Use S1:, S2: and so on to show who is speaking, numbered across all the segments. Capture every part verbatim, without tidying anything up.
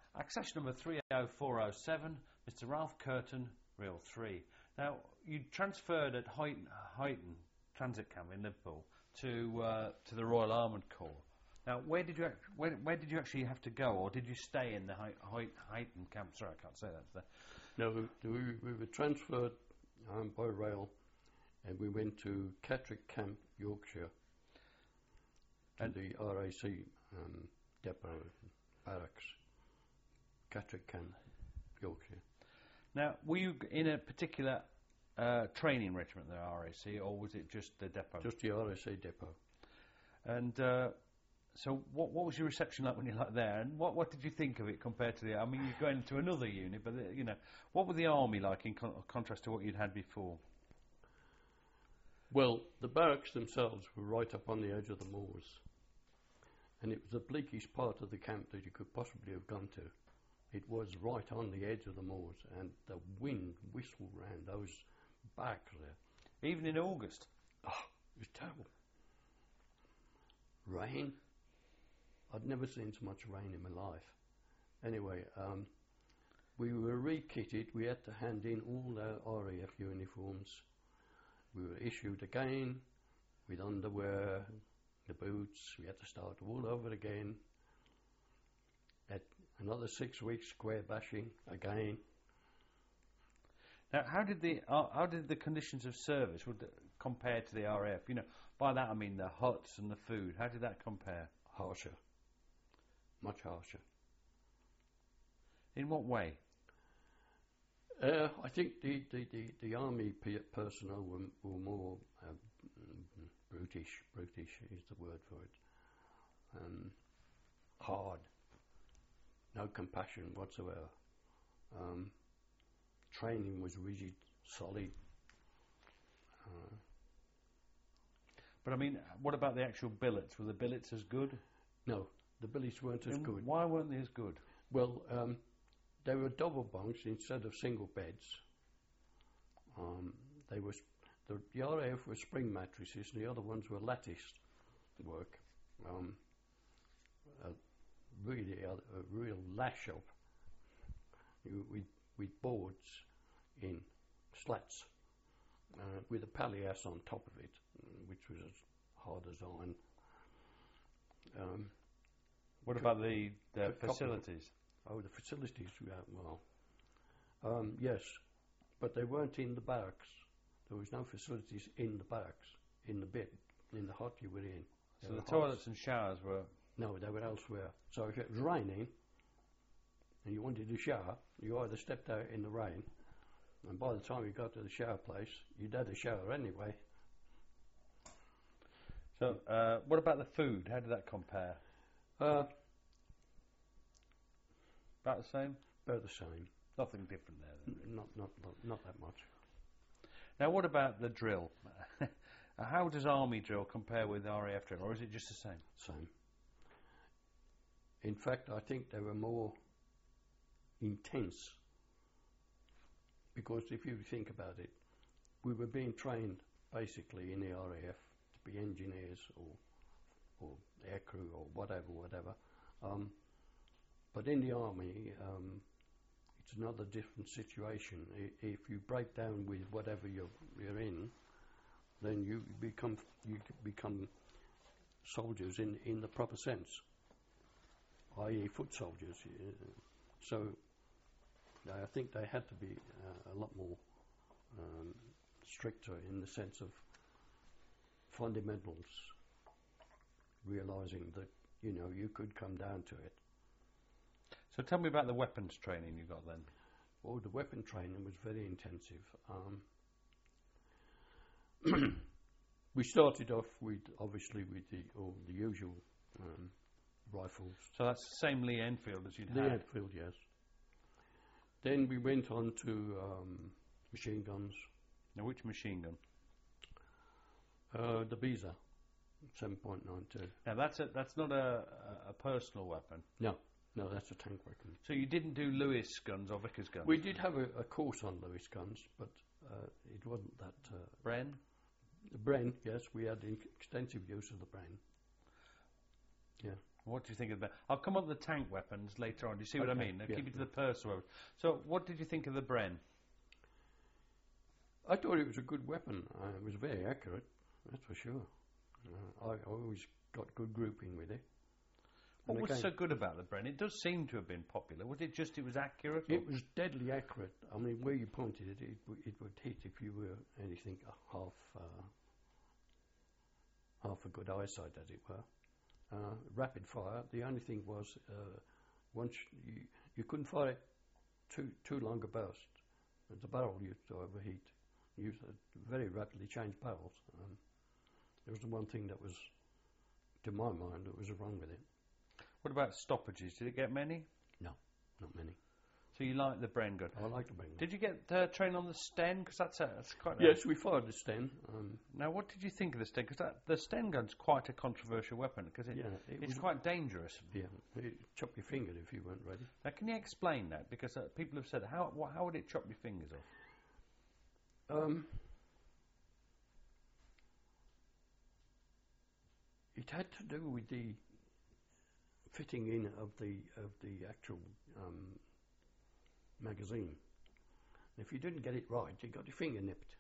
S1: Accession number three oh four oh seven, Mister Ralph Curtin, Reel three. Now, you transferred at Huyton, Huyton Transit Camp in Liverpool to uh, to the Royal Armoured Corps. Now, where did you act- where, where did you actually have to go, or did you stay in the Huyton camp? Sorry, I can't say that today.
S2: No, we, we were transferred um, by rail, and we went to Catterick Camp, Yorkshire, to
S1: and
S2: the R A C um, depot barracks. Catterick Camp, Yorkshire.
S1: Now, were you in a particular uh, training regiment, the R A C, or was it just the depot?
S2: Just the R A C depot.
S1: And uh, so, what what was your reception like when you were there? And what what did you think of it compared to the? I mean, you're going into another unit, but uh, you know, what were the army like in con- contrast to what you'd had before?
S2: Well, the barracks themselves were right up on the edge of the moors, and it was the bleakest part of the camp that you could possibly have gone to. It was right on the edge of the moors, and the wind whistled round those barracks there.
S1: Even in August?
S2: Oh, it was terrible. Rain. I'd never seen so much rain in my life. Anyway, um, we were re-kitted. We had to hand in all our R A F uniforms. We were issued again with underwear, the boots. We had to start all over again. At another six weeks square bashing again.
S1: Now, how did the uh, how did the conditions of service would compare to the R A F? You know, by that I mean the huts and the food. How did that compare?
S2: Harsher, much harsher.
S1: In what way?
S2: Uh, I think the the, the, the army pe- personnel were, were more uh, brutish. Brutish is the word for it. Um, hard. No compassion whatsoever. Um, training was rigid, solid. Uh,
S1: but I mean, what about the actual billets? Were the billets as good?
S2: No, the billets weren't as
S1: and
S2: good.
S1: Why weren't they as good?
S2: Well, um, they were double bunks instead of single beds. Um, they were the, the R A F were spring mattresses, and the other ones were lattice work. Um, uh, really a, a real lash up you, with, with boards in slats uh, with a palliasse on top of it, which was as hard as iron. Um,
S1: what about the, the facilities?
S2: Oh, the facilities, yeah, well, um, yes, but they weren't in the barracks. There was no facilities in the barracks, in the bed, in the hut you were in.
S1: So the toilets and showers were...
S2: No, they were elsewhere. So if it was raining and you wanted to shower, you either stepped out in the rain, and by the time you got to the shower place, you'd had a shower anyway.
S1: So, uh, what about the food? How did that compare?
S2: Uh,
S1: about the same?
S2: About the same.
S1: Nothing different there, then?
S2: N- not, not, not, not that much.
S1: Now, what about the drill? How does Army drill compare with R A F drill, or is it just the same?
S2: Same. In fact, I think they were more intense, because if you think about it, we were being trained basically in the R A F to be engineers or or aircrew or whatever, whatever. Um, but in the Army, um, it's another different situation. I, if you break down with whatever you're, you're in, then you become you become soldiers in, in the proper sense, that is foot soldiers. So I think they had to be uh, a lot more um, stricter in the sense of fundamentals, realising that, you know, you could come down to it.
S1: So tell me about the weapons training you got then.
S2: Well, the weapon training was very intensive. Um, we started off with, obviously, with the, all the usual um, rifles.
S1: So that's the same Lee Enfield as you'd
S2: Lee
S1: had?
S2: Enfield, yes. Then we went on to um, machine guns.
S1: Now, which machine gun?
S2: Uh, the Beza, seven point nine two.
S1: Now, that's a, that's not a, a personal weapon.
S2: No, no, that's a tank weapon.
S1: So you didn't do Lewis guns or Vickers guns?
S2: We did have a, a course on Lewis guns, but uh, it wasn't that... Uh,
S1: Bren?
S2: The Bren, yes, we had in- extensive use of the Bren. Yeah.
S1: What do you think of that? I'll come on to the tank weapons later on. Do you see what I
S2: Okay,
S1: mean? Now
S2: yeah,
S1: keep it to
S2: yeah.
S1: the personal weapons. So, what did you think of the Bren?
S2: I thought it was a good weapon. Uh, it was very accurate, that's for sure. Uh, I, I always got good grouping with it.
S1: What
S2: And
S1: was
S2: again,
S1: so good about the Bren? It does seem to have been popular. Was it just it was accurate? or-
S2: it was deadly accurate. I mean, where you pointed it, it, w- it would hit if you were anything uh, half uh, half a good eyesight, as it were. Uh, rapid fire. The only thing was uh, once you you couldn't fire it too too long a burst. The barrel used to overheat. You used to very rapidly change barrels. Um, there was the one thing that was, to my mind, that was wrong with it.
S1: What about stoppages? Did it get many?
S2: No, not many.
S1: So you like the Bren gun?
S2: I like to bring them.
S1: Did you get uh, trained on the Sten? Because that's, a, that's quite. A,
S2: Yes, we fired the Sten. Um,
S1: Now, what did you think of the Sten? Because the Sten gun's quite a controversial weapon because it,
S2: yeah, it
S1: it's
S2: was,
S1: quite dangerous.
S2: yeah, it chop your finger if you weren't ready.
S1: Now, can you explain that? Because uh, people have said, how wha how would it chop your fingers off?
S2: Um, it had to do with the fitting in of the of the actual um, magazine. If you didn't get it right, you got your finger nipped.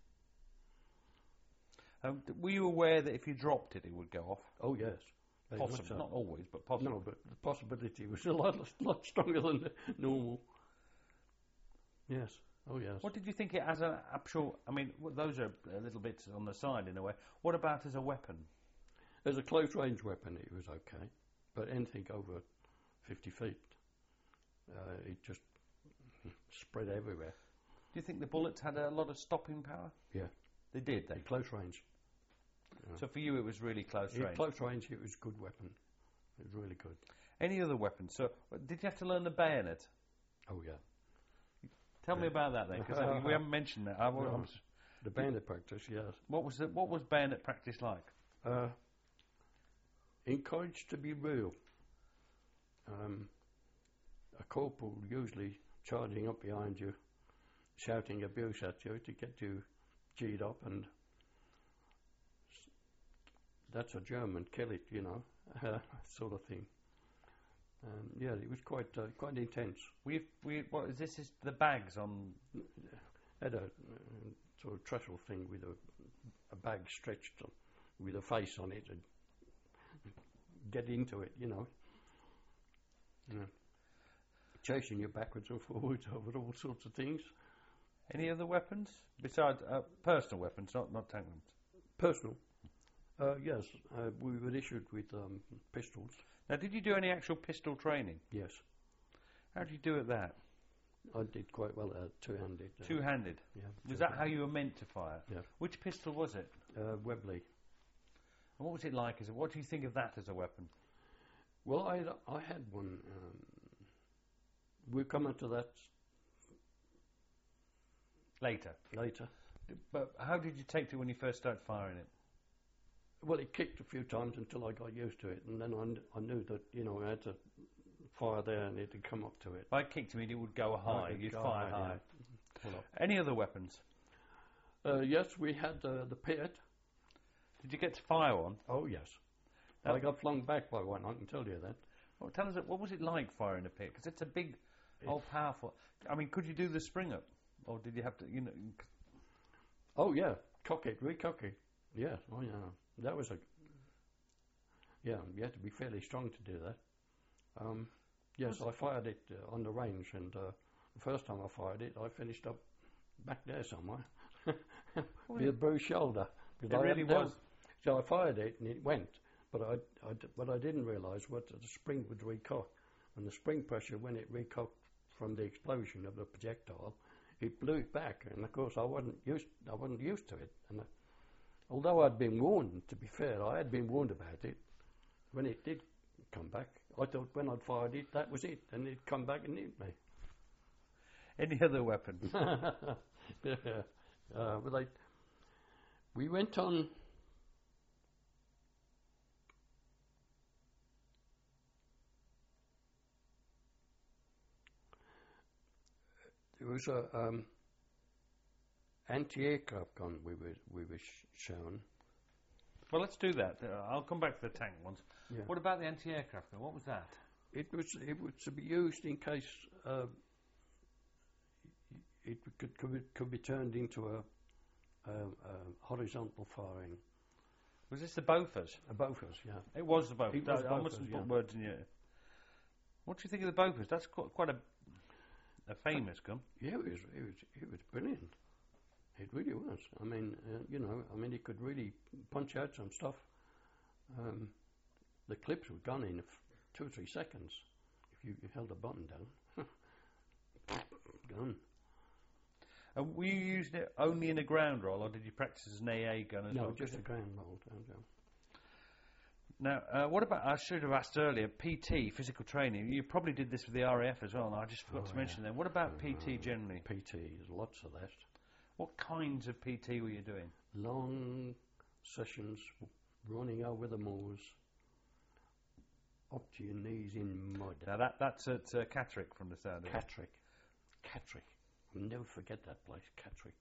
S1: Um, d- were you aware that if you dropped it, it would go off?
S2: Oh yes, very much
S1: Possibly,
S2: so.
S1: not always, but possibly.
S2: No, but the possibility was a lot lot stronger than the normal. Yes. Oh yes.
S1: What did you think it as an actual? I mean, w- those are a little bit on the side in a way. What about as a weapon?
S2: As a close range weapon, it was okay, but anything over fifty feet, uh, it just spread everywhere.
S1: Do you think the bullets had a lot of stopping power?
S2: Yeah.
S1: They did. They.
S2: At close range.
S1: So for you, it was really close
S2: At
S1: range.
S2: close range, it was a good weapon. It was really good.
S1: Any other weapons? So uh, did you have to learn the bayonet?
S2: Oh yeah.
S1: Tell me
S2: Yeah.
S1: about that then, because we haven't mentioned that. I, wa-
S2: No.
S1: I'm s-
S2: The bayonet practice, yes.
S1: what was the, what was bayonet practice like?
S2: Uh, encouraged to be real. Um, a corporal usually charging up behind you, shouting abuse at you to get you G'd up, and s- that's a German, kill it, you know, uh, sort of thing. Um, yeah, it was quite uh, quite intense.
S1: We we what is this? Is the bags on?
S2: Had a uh, sort of trestle thing with a, a bag stretched on, with a face on it, and get into it, you know. Yeah. Chasing you backwards and forwards over all sorts of things.
S1: Any other weapons besides uh, personal weapons, not not tank weapons?
S2: Personal. Uh, yes, uh, we were issued with um, pistols.
S1: Now, did you do any actual pistol training?
S2: Yes,
S1: How did you do at that?
S2: I did quite well at two-handed. Uh,
S1: Two-handed.
S2: Yeah.
S1: Was that how you were meant to fire?
S2: Yeah.
S1: Which pistol was it?
S2: Uh, Webley.
S1: And what was it like? As a, what do you think of that as a weapon?
S2: Well, I I had one. Um, we'll come into that
S1: Later.
S2: later.
S1: But how did you take to it when you first started firing it?
S2: Well, it kicked a few times until I got used to it, and then I, kn- I knew that, you know, I had to fire there and it had come up to it.
S1: If I kicked him, it would go high.
S2: I'd
S1: You'd
S2: go
S1: fire
S2: high,
S1: high.
S2: yeah. Pull up.
S1: Any other weapons?
S2: Uh, yes, we had uh, the Piat.
S1: Did you get to fire one?
S2: Oh, yes.
S1: Now-
S2: I got flung back by one, I can tell you that.
S1: Well, tell us, what was it like firing a pit? Because it's a big, all powerful. I mean, could you do the spring up, or did you have to? You know,
S2: Oh, yeah, cock it, recock it. Yeah, oh, yeah. That was a... Yeah, you had to be fairly strong to do that. Um, yes, I fired it uh, on the range, and uh, the first time I fired it, I finished up back there somewhere with a bruised shoulder.
S1: It really
S2: that-
S1: was.
S2: So I fired it, and it went. But I, I d- what I didn't realise was that the spring would recock, and the spring pressure, when it recocked from the explosion of the projectile, it blew it back. And of course, I wasn't used. I wasn't used to it. And I, although I'd been warned, to be fair, I had been warned about it. When it did come back, I thought when I'd fired it, that was it, and it'd come back and hit me.
S1: Any other weapons?
S2: Yeah. Uh, but I, we went on. There was a um, anti-aircraft gun we were we were sh- shown.
S1: Well, let's do that. Uh, I'll come back to the tank ones.
S2: Yeah.
S1: What about the anti-aircraft gun? What was that?
S2: It was it was to be used in case uh, it could could be, could be turned into a, a, a horizontal firing.
S1: Was this the Bofors?
S2: A Bofors, yeah.
S1: It was the Bofors.
S2: It was
S1: I, I
S2: Bofors,
S1: mustn't
S2: yeah.
S1: put words in your. What do you think of the Bofors? That's quite, quite a a famous gun.
S2: Yeah, it was it was it was brilliant. It really was. I mean, uh, you know, I mean, it could really punch out some stuff. Um, the clips were gone in f- two or three seconds if you held the button down. Gone.
S1: Uh, were you using it only in a ground roll, or did you practice as an A A gun as
S2: No,
S1: well?
S2: just a ground roll. Down, down.
S1: Now, uh, what about, I should have asked earlier, P T, physical training. You probably did this with the R A F as well, and I just forgot
S2: Oh,
S1: to
S2: yeah.
S1: mention that. What about
S2: Uh,
S1: P T generally?
S2: P T, there's lots of that.
S1: What kinds of P T were you doing?
S2: Long sessions, running over the moors, up to your knees in mud.
S1: Now, that that's at uh, Catterick from the sound of it.
S2: Catterick. Catterick. I'll never forget that place, Catterick.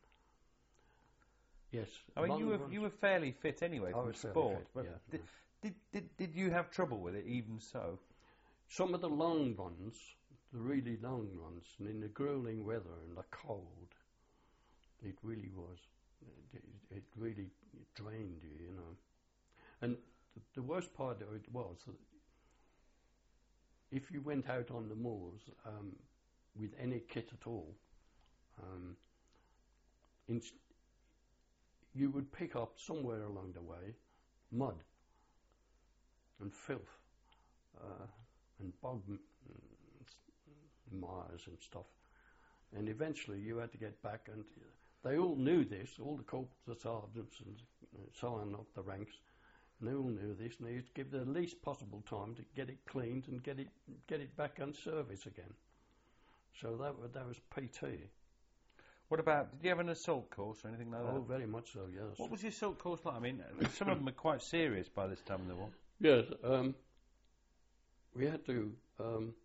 S2: Yes.
S1: I mean, you
S2: long
S1: were
S2: runs.
S1: you were fairly fit anyway
S2: I
S1: from
S2: was fairly
S1: sport,
S2: fit,
S1: but
S2: yeah,
S1: did,
S2: yeah.
S1: did, did did you have trouble with it even so?
S2: Some of the long runs, the really long runs, and in the grueling weather and the cold, it really was. It, it, it really drained you, you know. And the, the worst part of it was that if you went out on the moors um, with any kit at all, um, inst- you would pick up somewhere along the way mud and filth uh, and bog m- mires and stuff. And eventually you had to get back, and they all knew this, all the corporals, the sergeants and so on up the ranks, and they all knew this, and they used to give the least possible time to get it cleaned and get it get it back on service again. So that was, that was P T.
S1: What about, did you have an assault course or anything like
S2: Oh,
S1: that?
S2: very much so, yes.
S1: What was your assault course like? I mean, some of them are quite serious by this time in the war.
S2: Yes, um, we had to um,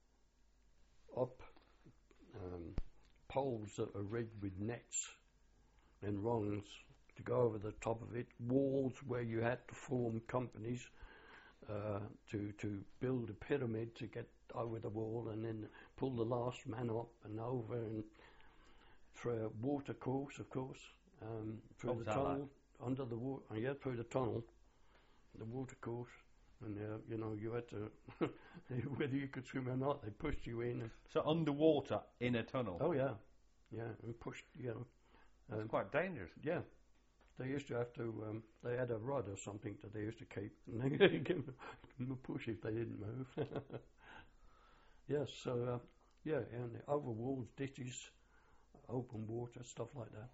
S2: up um, poles that are rigged with nets and rungs to go over the top of it, walls where you had to form companies uh, to to build a pyramid to get over the wall, and then pull the last man up and over, and through a water course, of course, um, through
S1: What was
S2: the
S1: that
S2: tunnel,
S1: like?
S2: under the water, yeah, through the tunnel, the water course. And, uh, you know, you had to, whether you could swim or not, they pushed you in. And,
S1: So underwater in a tunnel.
S2: oh, yeah, yeah, and pushed, you know.
S1: That's
S2: um,
S1: quite dangerous.
S2: Yeah. They used to have to, um, they had a rod or something that they used to keep, and they give them a push if they didn't move. Yes, so, uh, yeah, and over walls, ditches, open water, stuff like that.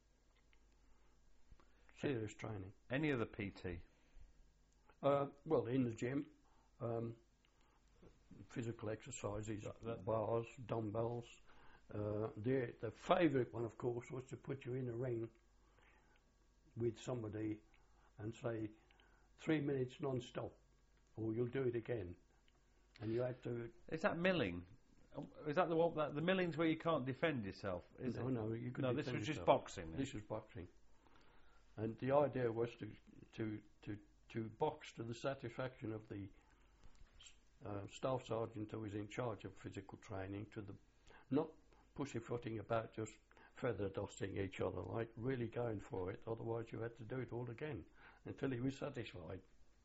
S2: Serious training.
S1: Any other P T?
S2: Uh, well, in the gym, um, physical exercises,
S1: That- that-
S2: bars, dumbbells. Uh, the the favourite one, of course, was to put you in a ring with somebody and say three minutes non-stop, or you'll do it again. And you had to.
S1: Is that milling? Oh, Is that the one? That, the milling's where you can't defend yourself, is
S2: no,
S1: it?
S2: no, you could.
S1: No, this
S2: defend
S1: was just
S2: yourself.
S1: boxing. then.
S2: This was boxing, and the idea was to to to to box to the satisfaction of the uh, staff sergeant who was in charge of physical training, to the not pussyfooting about, just feather dusting each other, like really going for it. Otherwise, you had to do it all again until he was satisfied.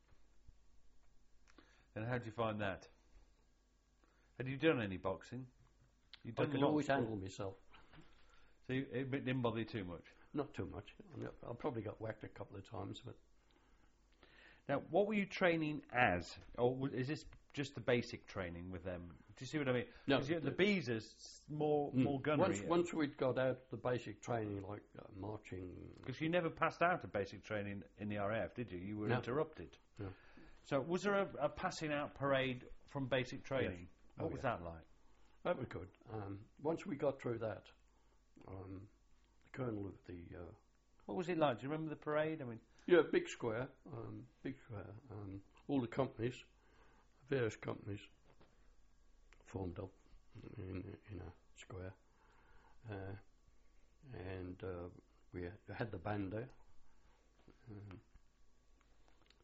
S1: And how did you find that? Had you done any boxing? You've
S2: I
S1: done
S2: could
S1: lots,
S2: always
S1: but-
S2: handle myself.
S1: So you, it didn't bother you too much.
S2: Not too much. I know- I probably got whacked a couple of times, but
S1: Now, what were you training as, or w- is this just the basic training with them? Do you see what I mean?
S2: No,
S1: 'Cause you- the
S2: the-
S1: bees are s- more
S2: Mm.
S1: more gunnery.
S2: Once, once we'd got out the basic training, like uh, marching.
S1: Because you never passed out of basic training in the R A F, did you? You were
S2: No.
S1: interrupted.
S2: No.
S1: So was there a, a passing out parade from basic training?
S2: Oh,
S1: What was
S2: yeah.
S1: that like?
S2: That was good. Um, once we got through that, um, the colonel of the uh,
S1: What was it like? Do you remember the parade? I mean,
S2: yeah, big square, um, big square. Um, all the companies, various companies, formed up in in a square, uh, and uh, we had the band there, um,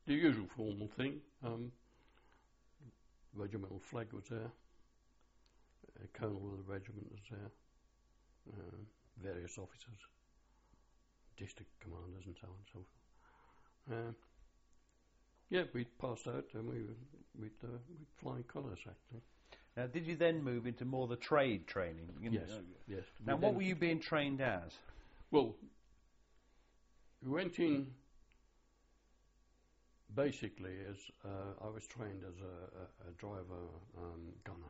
S2: the usual formal thing. Um, regimental flag was there. A colonel of the regiment was there. Uh, various officers, district commanders, and so on and so forth. Uh, yeah, we passed out and we were with, uh, with flying colours actually.
S1: Now, did you then move into more the trade training? You know,
S2: Yes, yes.
S1: Now,
S2: We
S1: what
S2: then-
S1: were you being trained as?
S2: Well, we went in basically as uh, I was trained as a, a, a driver um, gunner,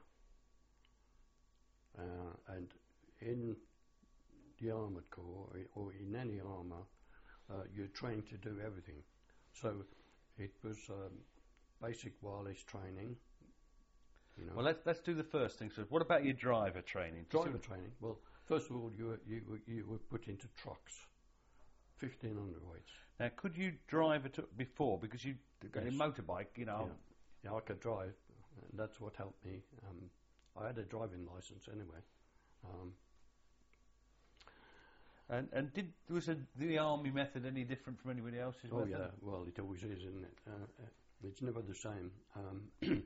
S2: uh, and in the armoured corps or, or in any armour, uh, you're trained to do everything. So it was um, basic wireless training. You know,
S1: Well, let's let's do the first thing. So, what about your driver training?
S2: driver training. Well, first of all, you were, you were, you were put into trucks, fifteen hundred weights.
S1: Now, could you drive it before? Because you got
S2: Yes.
S1: a motorbike, you know.
S2: Yeah. Yeah, I could drive, and that's what helped me. Um, I had a driving license anyway. Um,
S1: And and did was a, the army method any different from anybody else's
S2: oh
S1: method?
S2: yeah, well it always is, isn't it? Uh, uh, it's never the same. Um,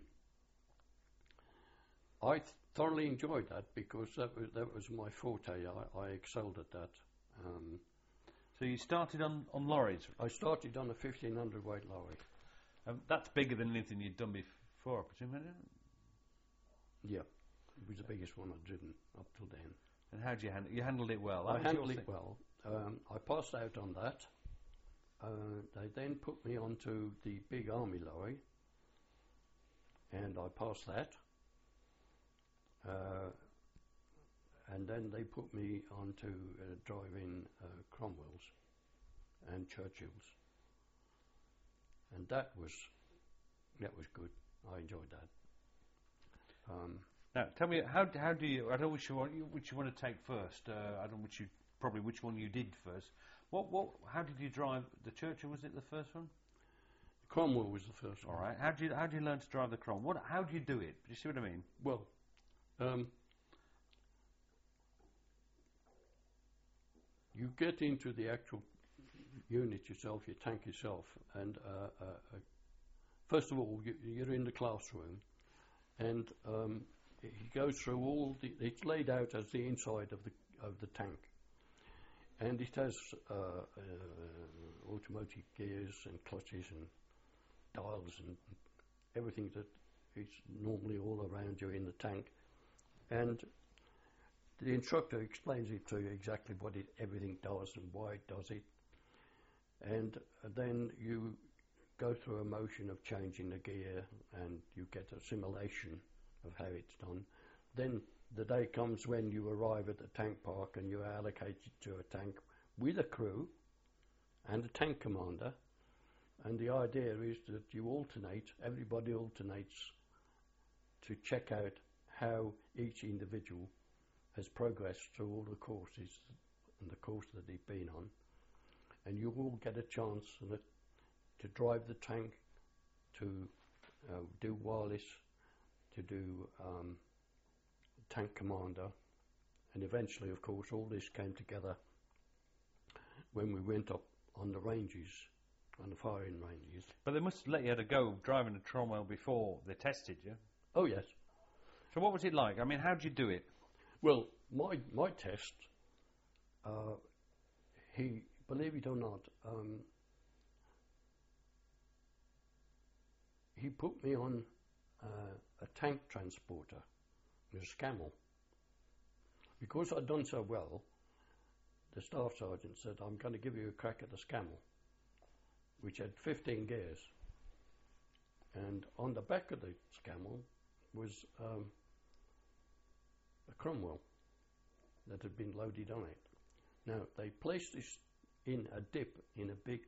S2: I thoroughly enjoyed that because that was that was my forte. I, I excelled at that. Um,
S1: So you started on, on lorries.
S2: I started on a fifteen hundred weight lorry.
S1: Um, that's bigger than anything you'd done before, I presume, isn't it?
S2: Yeah, it was the biggest one I'd driven up till then.
S1: And how did you handle? You handled it well. That
S2: I
S1: was
S2: handled
S1: your
S2: it
S1: thing.
S2: well. Um, I passed out on that. Uh, they then put me onto the big army lorry, and I passed that. Uh, and then they put me onto uh, driving uh, Cromwells and Churchills, and that was that was good. I enjoyed that. Um,
S1: Now, tell me how how do you? I don't know which one you, which you want to take first. Uh, I don't know which you probably which one you did first. What what? How did you drive the Churchill? Was it the first one?
S2: Cromwell was the first
S1: All
S2: one.
S1: right. How do you how do you learn to drive the Crom? What? How do you do it? Do you see what I mean?
S2: Well, um, you get into the actual unit yourself, your tank yourself, and uh, uh, uh, first of all, you, you're in the classroom, and um, he goes through all the. It's laid out as the inside of the of the tank, and it has uh, uh, automatic gears and clutches and dials and everything that is normally all around you in the tank, and the instructor explains it to you exactly what it, everything does and why it does it, and then you go through a motion of changing the gear and you get a simulation of how it's done. Then the day comes when you arrive at the tank park and you are allocated to a tank with a crew and a tank commander, and the idea is that you alternate, everybody alternates to check out how each individual has progressed through all the courses and the course that they've been on, and you all get a chance that, to drive the tank, to uh, do wireless, to do um, tank commander, and eventually, of course, all this came together when we went up on the ranges, on the firing ranges.
S1: But they must let you have a go driving a Cromwell before they tested you.
S2: Oh yes.
S1: So what was it like? I mean, how did you do it?
S2: Well, my my test, uh, he, believe it or not, um, he put me on uh, a tank transporter, a Scammell. Because I'd done so well, the staff sergeant said, I'm going to give you a crack at the Scammell, which had fifteen gears. And on the back of the Scammell was um, a Cromwell that had been loaded on it. Now, they placed this in a dip, in a big,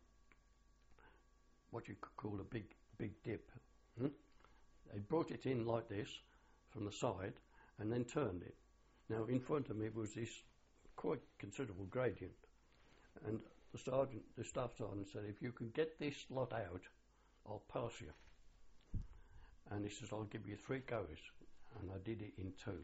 S2: what you could call a big, big dip. Hmm? They brought it in like this from the side and then turned it. Now, in front of me was this quite considerable gradient. And the sergeant, the staff sergeant said, if you can get this lot out, I'll pass you. And he says, I'll give you three goes. And I did it in two.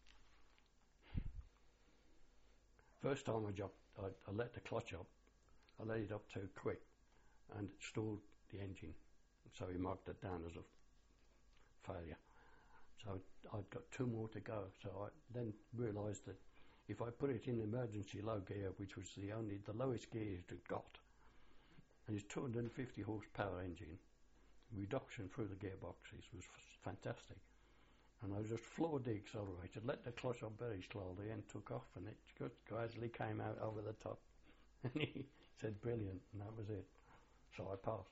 S2: First time I jumped, I, I let the clutch up. I let it up too quick, and it stalled the engine. So he marked it down as a failure. So I'd got two more to go. So I then realised that if I put it in emergency low gear, which was the only the lowest gear it had got, and it's two hundred fifty horsepower engine, reduction through the gearboxes was f- fantastic. And I just floored the accelerator, let the clutch up very slowly, and took off, and it just gradually came out over the top. And he said, "Brilliant," and that was it. So I passed.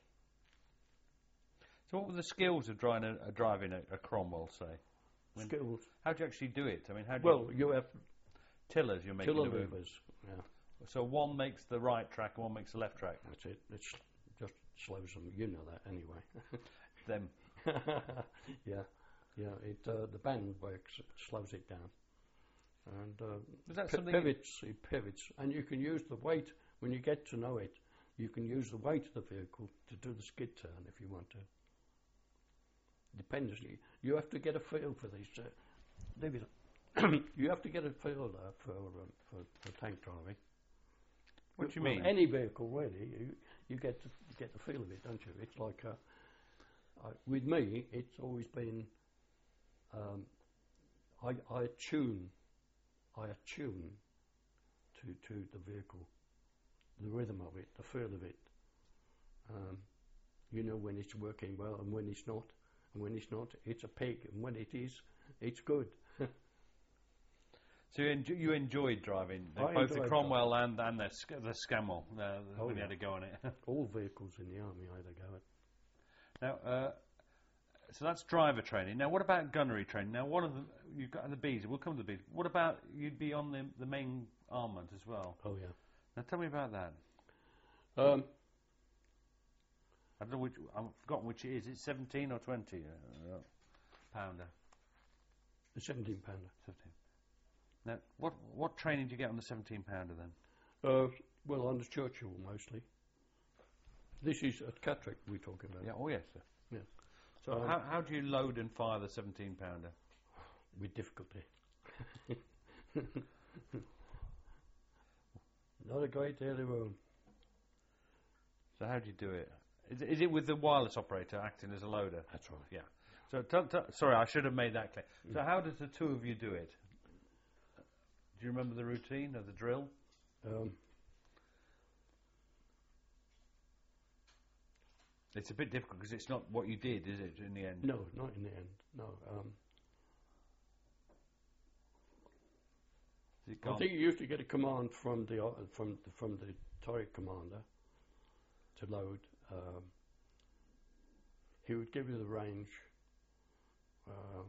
S1: So what were the skills of driving a, driving a, a Cromwell, say? I mean,
S2: Skills.
S1: how do you actually do it? I mean, how do
S2: Well,
S1: you...
S2: you have
S1: Tillers you're making
S2: tiller
S1: the move.
S2: levers. Yeah,
S1: So one makes the right track and one makes the left track.
S2: that's it. It just slows them. You know that anyway.
S1: Them.
S2: yeah, yeah. It uh, the band works, it slows it down, and uh,
S1: Was that
S2: pi-
S1: something?
S2: pivots. It pivots, and you can use the weight when you get to know it. You can use the weight of the vehicle to do the skid turn if you want to. Depends. You, you have to get a feel for these. Uh, David, you have to get a feel uh, for, um, for for tank driving.
S1: What do you
S2: Well,
S1: mean?
S2: any vehicle really, you, you get to get the feel of it, don't you? It's like uh, I, with me, it's always been um, I I attune, I attune to to the vehicle, the rhythm of it, the feel of it. Um, you know when it's working well and when it's not, and when it's not, it's a pig, and when it is, it's good.
S1: So you, enjo- you enjoyed driving the,
S2: I
S1: both the
S2: enjoyed
S1: Cromwell and, and the, sc- the Scammell uh,
S2: Oh,
S1: when you
S2: yeah.
S1: had to go on it.
S2: All vehicles in the army either go it.
S1: Now, uh, so that's driver training. Now, what about gunnery training? Now, one of the you've got the bees. We'll come to the bees. What about you'd be on the the main armament as well?
S2: Oh yeah.
S1: Now, tell me about that.
S2: Um,
S1: I don't know which. I've forgotten which it is. It's seventeen or twenty uh, pounder.
S2: the seventeen pounder.
S1: Seventeen. Now, what what training do you get on the seventeen pounder then?
S2: Uh, well, on the Churchill mostly. This is at Catterick we're talking about.
S1: Yeah. Oh yes, sir.
S2: Yeah.
S1: So
S2: Um,
S1: how how do you load and fire the seventeen pounder?
S2: With difficulty. Not a great deal of room.
S1: So how do you do it? Is, it- is it with the wireless operator acting as a loader?
S2: That's right.
S1: Yeah. So t- t- sorry, I should have made that clear. So how does the two of you do it? Do you remember the routine of the drill?
S2: Um,
S1: It's a bit difficult because it's not what you did, is it? In the end.
S2: no, not in the end. No. Um,
S1: Is it
S2: I
S1: gone?
S2: think you used to get a command from the uh, from the, from the turret commander to load. Um, he would give you the range. Um,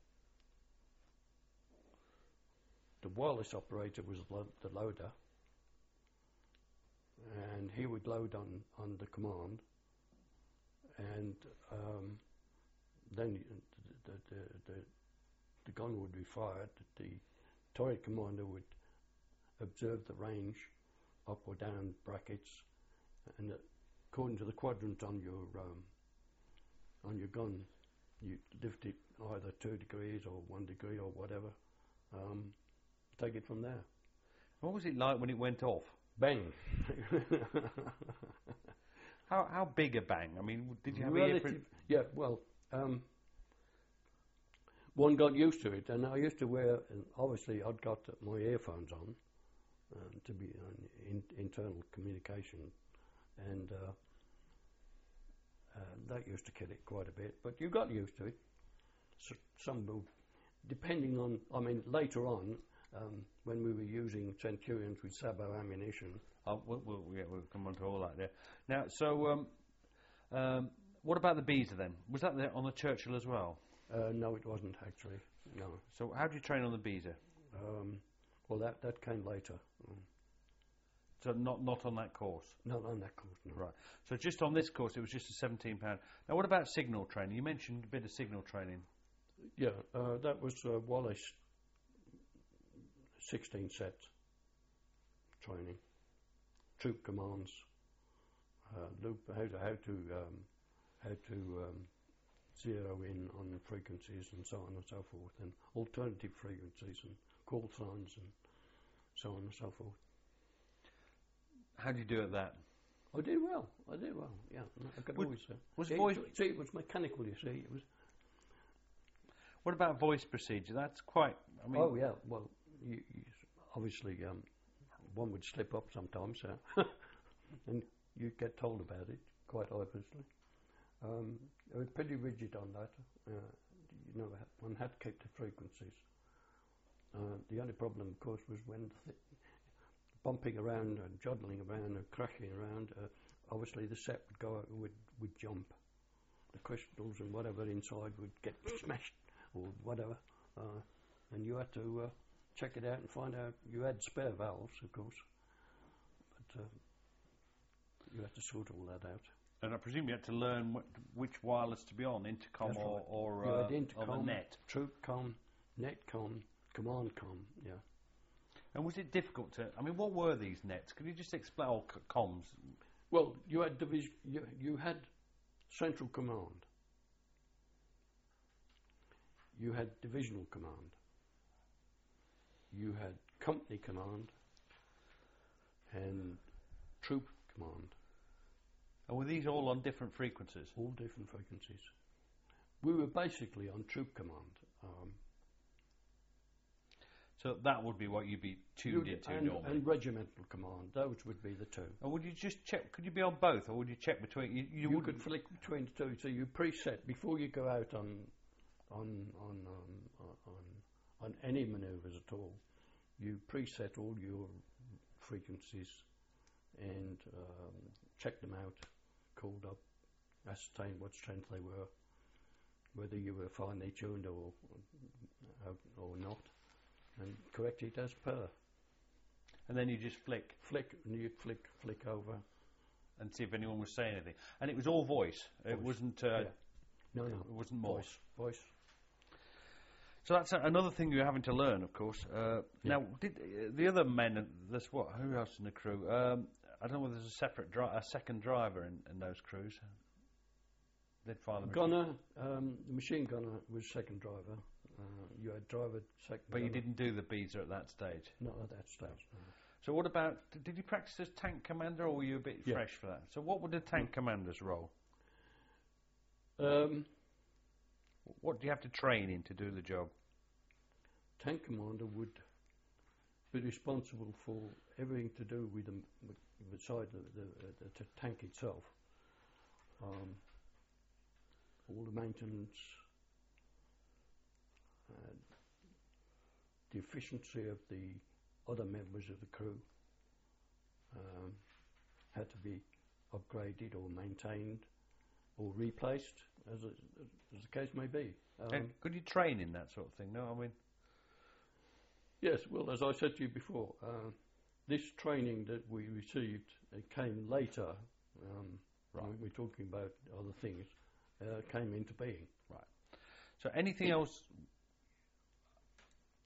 S2: the wireless operator was lo- the loader, and he would load on, on the command, and um, then the, the, the, the, the gun would be fired. The turret commander would observe the range, up or down brackets, and according to the quadrant on your um, on your gun, you lift it either two degrees or one degree or whatever. Um, take it from there.
S1: What was it like when it went off?
S2: Bang.
S1: How how big a bang? I mean, did you have ear
S2: Relative,
S1: for-
S2: yeah, well, um, one got used to it, and I used to wear, and obviously I'd got my earphones on um, to be on in, internal communication, and uh, uh, that used to kill it quite a bit, but you got used to it. So, some will, depending on, I mean, later on, um, when we were using Centurions with Sabo ammunition,
S1: Oh, we'll, we'll, yeah, we'll come on to all that there. Now, so um, um, what about the Beezer then? Was that there on the Churchill as well?
S2: uh, no, it wasn't actually, no.
S1: So how do you train on the Beezer?
S2: Um, well, that, that came later. Mm.
S1: So not not on that course.
S2: Not on that course, no.
S1: Right. So just on this course, it was just a seventeen pound. Now, what about signal training? You mentioned a bit of signal training.
S2: Yeah, uh, that was uh, Wallace sixteen set training, troop commands, uh, loop, how to how to um, how to um, zero in on the frequencies and so on and so forth, and alternative frequencies and call signs and so on and so forth.
S1: How do you do it that?
S2: I did well. I did well. Yeah, I could
S1: Was-
S2: always. Uh,
S1: was
S2: it,
S1: voice-
S2: See, it was mechanical. You see, it was.
S1: What about voice procedure? That's quite. I mean,
S2: Oh yeah. Well, you, you, obviously, um, one would slip up sometimes, uh, and you get told about it quite obviously. Um, they were pretty rigid on that. Uh, you know, one had to keep the frequencies. Uh, the only problem, of course, was when th- bumping around and joddling around and crashing around. Uh, obviously, the set would go would would jump. The crystals and whatever inside would get smashed or whatever, uh, and you had to uh, check it out and find out. You had spare valves, of course, but uh, you had to sort all that out.
S1: and I presume you had to learn wh- which wireless to be on, intercom
S2: That's
S1: or
S2: right.
S1: or,
S2: You
S1: uh,
S2: had intercom,
S1: or the net.
S2: troop-com, net-com, command-com, yeah.
S1: And was it difficult to? I mean, what were these nets? Could you just explain? Oh, c- comms.
S2: Well, you had division. You, you had central command. You had divisional command. You had company command and troop command.
S1: And were these all on different frequencies?
S2: All different frequencies. We were basically on troop command. Um,
S1: So that would be what you'd be tuned
S2: you'd-
S1: into
S2: and,
S1: normally.
S2: and regimental command. Those would be the two.
S1: Or would you just check? Could you be on both, or would you check between? You, you,
S2: You,
S1: wouldn't-
S2: could flick between the two, so you preset before you go out on on on um, on on any manoeuvres at all. You preset all your frequencies and um, check them out, called up, ascertain what strength they were, whether you were finely tuned or or, or not, and correct it as per.
S1: and then you just flick
S2: Flick and you flick flick over.
S1: and see if anyone was saying anything. And it was all voice. It
S2: Voice.
S1: wasn't. Uh,
S2: Yeah. No, no.
S1: It wasn't Morse.
S2: Voice. Voice.
S1: So that's a, another thing you're having to learn, of course. Uh,
S2: Yeah.
S1: Now, did uh, the other men? uh, There's what? Who else in the crew? Um, I don't know whether there's a separate, dri- a second driver in, in those crews. They'd fire the machine.
S2: Gunner, um, the machine gunner was second driver. Uh, you had driver second.
S1: But you
S2: gunner.
S1: didn't do the beezer at that stage.
S2: Not at that stage. No.
S1: So what about? d- Did you practice as tank commander, or were you a bit
S2: Yeah.
S1: fresh for that? So what would the tank commander's role?
S2: Um,
S1: What do you have to train in to do the job?
S2: tank commander would be responsible for everything to do with the with beside the, the, the, the tank itself. Um, all the maintenance, uh, the efficiency of the other members of the crew um, had to be upgraded or maintained or replaced, as, a, as the case may be. Um,
S1: And could you train in that sort of thing? No, I mean,
S2: Yes, well, as I said to you before, uh, this training that we received it came later. Um,
S1: Right.
S2: when we're talking about other things, uh, came into being.
S1: so anything else